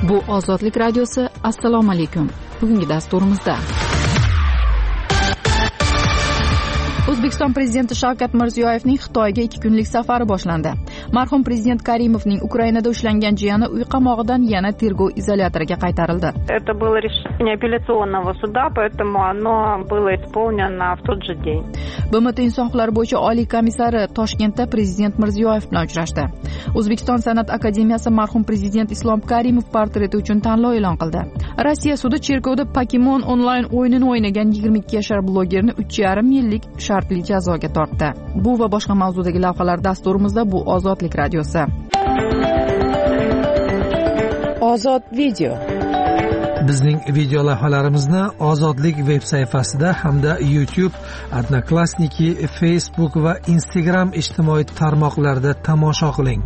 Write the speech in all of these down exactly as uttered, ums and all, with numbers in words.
Bu Ozodlik radiosi. Assalomu alaykum. Bugungi dasturimizda O'zbekiston prezidenti Shavkat Mirziyoyevning Xitoyga ikki kunlik safari boshlandi. Marhum prezident Karimovning Ukrainada ushlangan jiyani uy qamog'idan yana tergov izolyatoriga qaytarildi. Это было решение апелляционного суда, поэтому оно было исполнено в тот же день. B M T inson huquqlari bo'yicha oliy komissari Toshkentda prezident Mirziyoyev bilan uchrashdi. O'zbekiston san'at akademiyasi marhum prezident Islom Karimov portreti uchun tanlov e'lon qildi. Rossiya sudi cherkovda Pokemon onlayn o'yinini o'ynagan yigirma ikki yashar blogerni uch yarim yillik shartli jazoga tortdi. Bu va boshqa mavzudagi lavhalar dasturimizda. Bu Ozodlik radiosi. Ozod video. Bizning video lavhalarimizni Ozodlik veb sayfasida hamda YouTube, Odnoklassniki, Facebook va Instagram ijtimoiy tarmoqlarida tomosha qiling.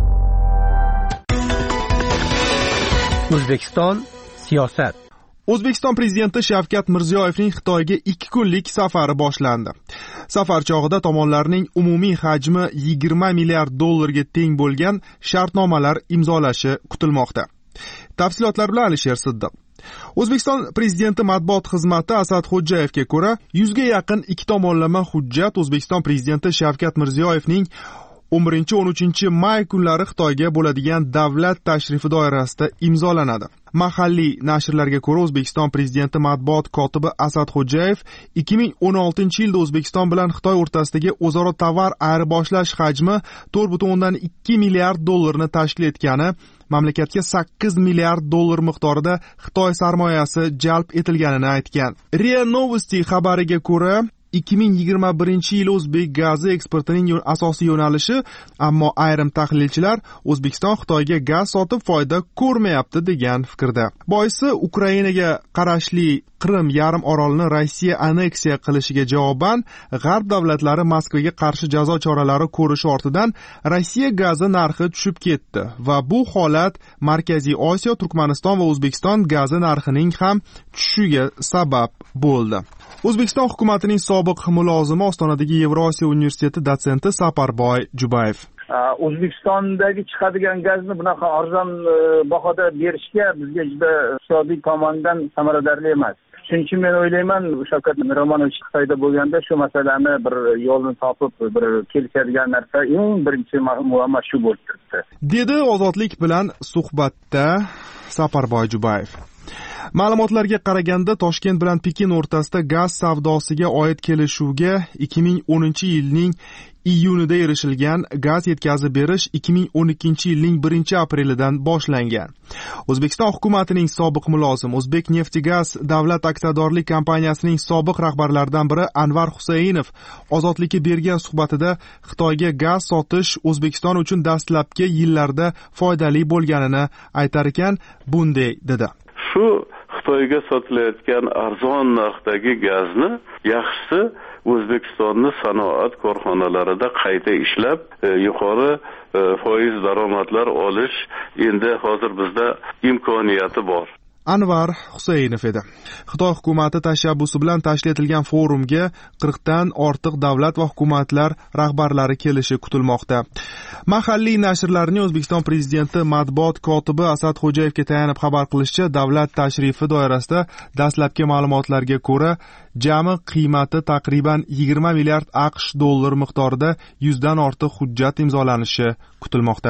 O'zbekiston siyosat. O'zbekiston prezidenti Shavkat Mirziyoyevning Xitoyga ikki kunlik safari boshlandi. Safar chog'ida tomonlarning umumiy hajmi yigirma milliard dollarga teng bo'lgan shartnomalar imzolashi kutilmoqda. Tafsilotlar bilan Alisher Siddiq. O'zbekiston prezidenti matbuot xizmati Asad Xo'jayevga ko'ra, yuzga yaqin ikki tomonlama hujjat O'zbekiston prezidenti Shavkat Mirziyoyevning o'n birinchi o'n uchinchi may kunlari Xitoyga bo'ladigan davlat tashrifi doirasida imzolanadi. Mahalliy nashrlarga ko'ra, O'zbekiston prezidenti matbuot kotibi Asad Xo'jayev ikki ming o'n oltinchi yilda O'zbekiston bilan Xitoy o'rtasidagi o'zaro tovar ayirboshlash hajmi to'rt butun o'ndan ikki milliard dollarni tashkil etgani, mamlakatga sakkiz milliard dollar miqdorida Xitoy sarmoyasi jalb etilganini aytgan. RIA Novosti xabariga ko'ra, ikki ming yigirma birinchi yil o'zbek gazi eksportining asosiy yo'nalishi, ammo ayrim tahlilchilar O'zbekiston Xitoyga gaz sotib foyda ko'rmayapti degan fikrda. Boisi Ukrainaga qarashli Qrim yarim orolini Rossiya anneksiya qilishiga javoban G'arb davlatlari Moskvaga qarshi jazo choralari ko'rish ortidan Rossiya gazi narxi tushib ketdi va bu holat Markaziy Osiyo, Turkmaniston va O'zbekiston gazi narxining ham tushishiga sabab bo'ldi. O'zbekiston hukumatining sobiq mulozimi Ostonadagi Yevrosiyo universiteti dotsenti Saparboy Jubayev. O'zbekistondagi chiqadigan gazni bunaqa arzon bahoda berishga bizga juda iqtisodiy tomondan samaradorli emas. Shuning uchun men o'ylayman, Shavkat Miromonovich Xitoyda bo'lganda shu masalani bir yo'lini topib, bir kelishadigan narsa eng birinchi muammo shu bo'lib turibdi. Dedi Ozodlik bilan suhbatda Saparboy Jubayev. Ma'lumotlarga qaraganda, Toshkent bilan Pekin o'rtasida gaz savdosiga oid kelishuvga ikki ming o'ninchi yilning iyunida erishilgan, gaz yetkazib berish ikki ming o'n ikkinchi yilning birinchi aprelidan boshlangan. O'zbekiston hukumatining sobiq mulozimi, O'zbekneftgaz davlat aksiyadorlik kompaniyasining sobiq rahbarlaridan biri Anvar Husaynov Ozodlikka bergan suhbatida Xitoyga gaz sotish O'zbekiston uchun dastlabki yillarda foydali bo'lganini aytar ekan, bunday dedi. Shu Xitoyga sotilayotgan arzon narxdagi gazni yaxshisi O'zbekistonni sanoat korxonalarida qayta ishlab, e, yuqori e, foiz daromadlar olish endi hozir bizda imkoniyati bor. Anvar Husaynov edi. Xitoy hukumati tashabbusi bilan tashkil etilgan forumga qirqdan ortiq davlat va hukumatlar rahbarlari kelishi kutilmoqda. Mahalliy nashrlarning O'zbekiston prezidenti matbuot kotibi Asad Xo'jayevga tayanib xabar qilishicha, davlat tashrifi doirasida dastlabki ma'lumotlarga ko'ra, jami qiymati taqriban yigirma milliard AQSh dollar miqdorida yuzdan ortiq hujjat imzolanishi kutilmoqda.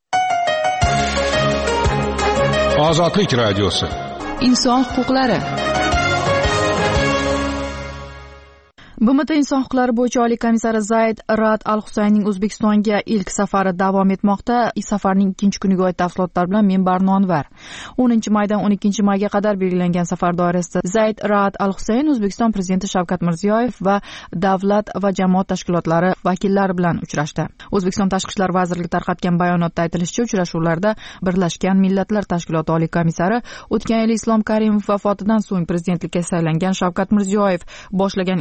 Ozodlik radiosi. Inson huquqlari. B M T inson huquqlari bo'yicha oliy komissari Zayd Ra'ad Al-Husaynning O'zbekistonga ilk safari davom etmoqda. Safarning ikkinchi kuniga oid tafsilotlar bilan men Barno Anvar. o'ninchi maydan o'n ikkinchi mayga qadar belgilangan safar doirasida Zayd Ra'ad Al-Husayn O'zbekiston prezidenti Shavkat Mirziyoyev va davlat va jamoat tashkilotlari vakillari bilan uchrashdi. O'zbekiston Tashqi ishlar vazirligi tarqatgan bayonotda aytilishicha, uchrashuvlarda Birlashgan Millatlar Tashkiloti oliy komissari o'tgan yil Islom Karimov vafotidan so'ng prezidentlikka saylangan Shavkat Mirziyoyev boshlagan islohot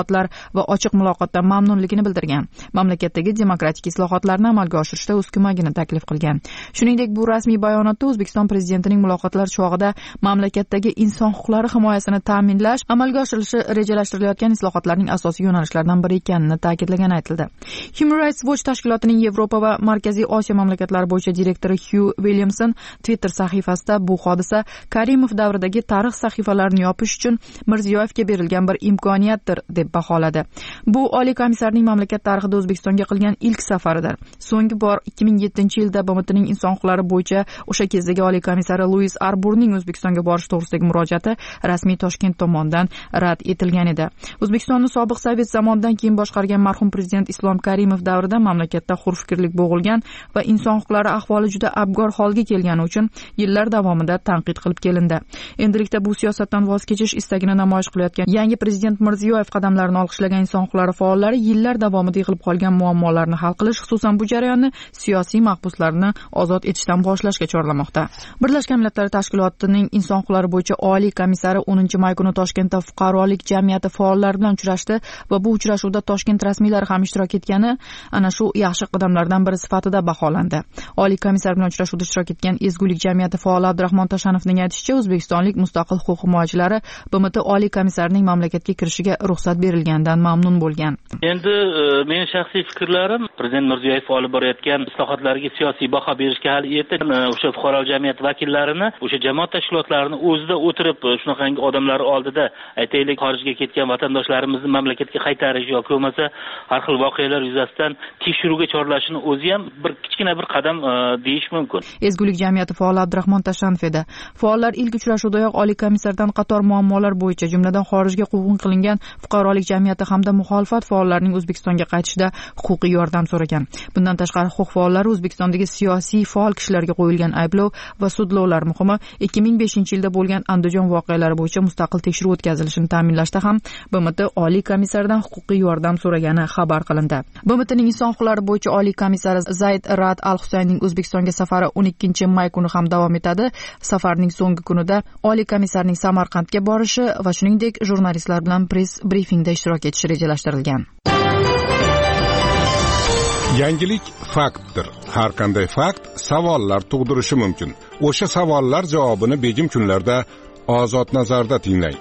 islohotlar va ochiq muloqotdan mamnunligini bildirgan. Mamlakatdagi demokratik islohotlarni amalga oshirishda o'z ko'magini taklif qilgan. Shuningdek, bu rasmiy bayonotda O'zbekiston prezidentining muloqotlar chog'ida mamlakatdagi inson huquqlari himoyasini ta'minlash amalga oshirilishi rejalashtirilayotgan islohotlarning asosiy yo'nalishlaridan biri ekanini ta'kidlagani aytildi. Human Rights Watch tashkilotining Yevropa va Markaziy Osiyo mamlakatlari bo'yicha direktori Hugh Williamson Twitter sahifasida bu hodisa Karimov davridagi tarix sahifalarini yopish uchun Mirziyoyevga berilgan bir imkoniyatdir deb baholadi. Bu oliy komissarning mamlakat tarixida O'zbekistonga qilgan ilk safaridir. So'nggi bor ikki ming yettinchi yilda B M Tning inson huquqlari bo'yicha o'sha kezdagi oliy komissari Luis Arburning O'zbekistonga borish to'g'risidagi murojaati rasmiy Toshkent tomonidan rad etilgan edi. O'zbekistonni sobiq Sovet zamonidan keyin boshqargan marhum prezident Islom Karimov davrida mamlakatda hurfikrlik bo'g'ilgan va inson huquqlari ahvoli juda abgor holga kelgani uchun yillar davomida tanqid qilib kelindi. Endilikda bu siyosatdan voz kechish istagini namoyish qilayotgan yangi prezident Mirziyoyev qadamlarini olqishlagan inson huquqlari faollari yillar davomida yig'ilib qolgan muammolarni hal qilish, xususan bu jarayonni siyosiy mahbuslarni ozod etishdan boshlashga chorlamoqda. Birlashgan Millatlar Tashkilotining inson huquqlari bo'yicha oliy komissari o'ninchi may kuni Toshkentda fuqarolik jamiyati faollari bilan uchrashdi va bu uchrashuvda Toshkent rasmiylari ham ishtirok etgani ana shu yaxshi qadamlardan biri sifatida baholandi. Oliy komissar bilan uchrashuvda ishtirok etgan Ezgulik jamiyati faoli Abdurahmon Tashanovning aytishicha, O'zbekistonlik mustaqil huquq himoyachilari B M T oliy komissarining mamlakatga kirishiga ruxsat berilganidan mamnun bo'lgan. Endi mening shaxsiy fikrlarim, prezident Mirziyoyev olib borayotgan islohotlarga siyosiy baho berishga hali erta. O'sha fuqarolik jamiyat vakillarini, o'sha jamoat tashkilotlarini o'zida o'tirib, shunaqangi odamlar oldida, aytaylik, xorijga ketgan vatandoshlarimizni mamlakatga qaytarish yoki bo'lmasa har xil voqealar yuzasidan tekshiruvga chorlashini o'zi ham bir kichkina bir qadam deyish mumkin. Ezgulik jamiyati faoli Abdurahmon Tashanov edi. Faollar ilk uchrashuvdayoq oliy komissardan qator muammolar bo'yicha, jumladan xorijga quvg'in qilingan fuqarolik jamiyati hamda muxolifat faollarining O'zbekistonga qaytishda huquqiy yordam so'ragan. Bundan tashqari, huquq faollari O'zbekistondagi siyosiy faol kishilarga qo'yilgan ayblov va sudlovlar, muhimi ikki ming beshinchi yilda bo'lgan Andijon voqealari bo'yicha mustaqil tekshiruv o'tkazilishini ta'minlashda ham B M T oliy komissaridan huquqiy yordam so'ragani xabar qilindi. B M Tning inson huquqlari bo'yicha oliy komissari Zayd Ra'ad Al-Husaynning O'zbekistonga safari o'n ikkinchi may kuni ham davom etadi. Safarning so'nggi kunida oliy komissarning Samarqandga borishi va shuningdek jurnalistlar bilan press brifingda ishtirok etishi rejalashtirilgan. Yangilik faktdir. Har qanday fakt savollar tug'dirishi mumkin. O'sha savollar javobini begim kunlarda Ozod nazarda tinglang.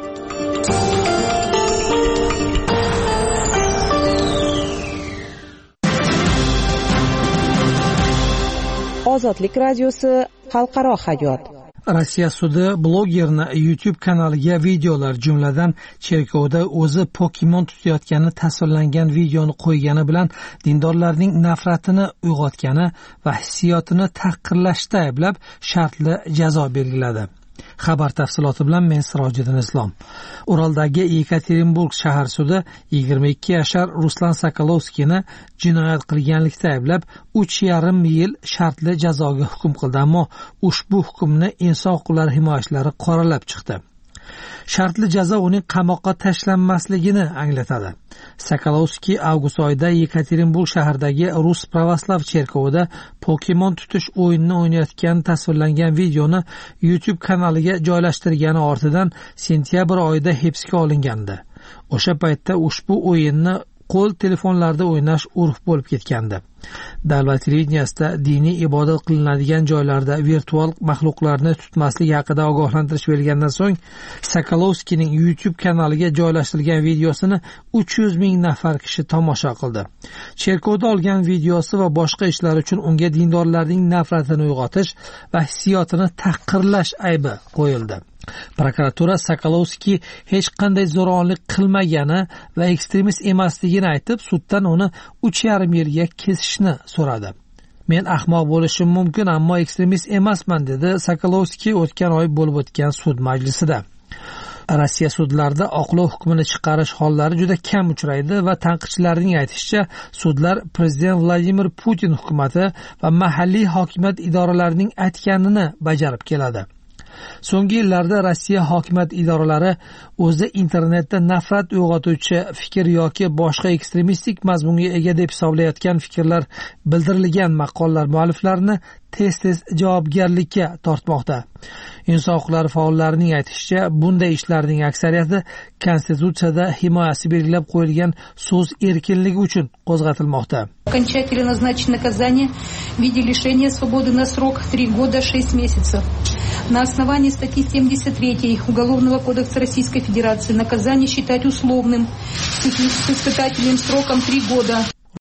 Ozodlik radiosi xalqaro hayot. Rossiya sudi blogerni YouTube kanaliga videolar, jumladan cherkovda o'zi Pokemon tutayotgani tasvirlangan videoni qo'ygani bilan dindorlarning nafratini uyg'otgani va hissiyotini tahqirlashda ayblab shartli jazo belgiladi. Xabar tafsiloti bilan men Sirojiddin Islom. Uraldagi Yekaterinburg shahar sudi yigirma ikki yashar Ruslan Sokolovskiyni jinoyat qilganlikda ayblab uch yarim yil shartli jazoga hukm qildi, ammo ushbu hukmni inson huquqlari himoyachilari qoralab chiqdi. Shartli jazo uning qamoqqa tashlanmasligini anglatadi. Sokolovskiy avgust oyida Yekaterinburg shahridagi Rus pravoslav cherkovida Pokemon tutish o'yinini o'ynayotgan tasvirlangan videoni YouTube kanaliga joylashtirgani ortidan sentyabr oyida hibsga olingandi. O'sha paytda ushbu o'yinni qo'l telefonlarda o'ynash urf bo'lib ketgandi. Davlat televideniyasida diniy ibodat qilinadigan joylarda virtual maxluqlarni tutmaslik haqida ogohlantirish berilgandan so'ng Sokolovskiyning YouTube kanaliga joylashtirilgan videosini uch yuz ming nafar kishi tomosha qildi. Cherkovda olgan videosi va boshqa ishlar uchun unga dindorlarning nafratini uyg'otish va hissiyotini tahqirlash aybi qo'yildi. Prokuratura Sokolovskiy hech qanday zo'ravonlik qilmagani va ekstremist emasligini aytib, suddan uni uch yarim yilga kesishni so'radi. Men ahmoq bo'lishim mumkin, ammo ekstremist emasman, dedi Sokolovskiy o'tgan oy bo'lib o'tgan sud majlisida. Rossiya sudlarida oqlov hukmini chiqarish hollari juda kam uchraydi va tanqidchilarning aytishicha, sudlar prezident Vladimir Putin hukumati va mahalliy hokimiyat idoralarining aytganini bajarib keladi. so'nggi yillarda Rossiya hokimiyat idoralari o'zida internetda nafrat uyg'otuvchi fikr yoki boshqa ekstremistik mazmunga ega deb hisoblayotgan fikrlar bildirilgan maqolalar mualliflarini tez-tez javobgarlikka tortmoqda. Inson huquqlari faollarining aytishicha, bunday ishlarning aksariyati Konstitutsiyada himoyasi belgilab qo'yilgan so'z erkinligi uchun qo'zg'atilmoqda. Окончательно назначено наказание в виде лишения свободы на срок три года шесть месяцев. На основании статьи семьдесят три Уголовного кодекса Российской Федерации наказание считать условным с испытательным сроком три года.